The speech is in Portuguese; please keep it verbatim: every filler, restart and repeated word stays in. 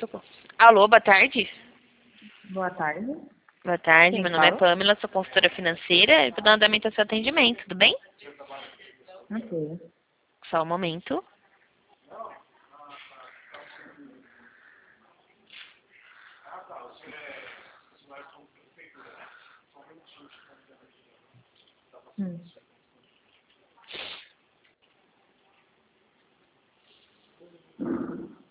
tocou. Alô, boa tarde. Boa tarde. Boa tarde, Quem meu nome é fala? Pamela, sou consultora financeira e vou dar andamento ao seu atendimento, tudo bem? Ok. Só um momento. Hum.